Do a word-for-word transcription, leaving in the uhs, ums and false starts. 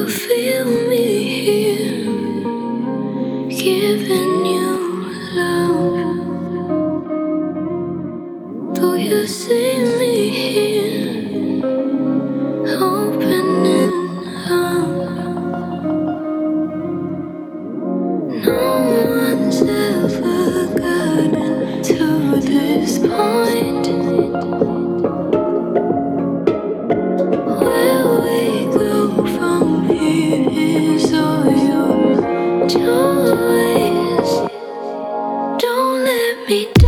feel me here, giving you love? Do you see me here, opening up? No one's ever gotten to this point. Where we go from here is all your choice. Don't let me down.